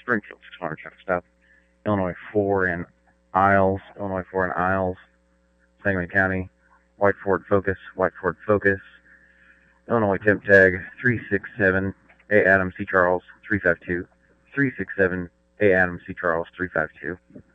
Springfield 600 traffic stop. Illinois 4 in Isles. Illinois 4 in Isles. Sangamon County. White Ford Focus. White Ford Focus. Illinois temp tag 367 A Adam C Charles 352. 367 A Adam C Charles 352.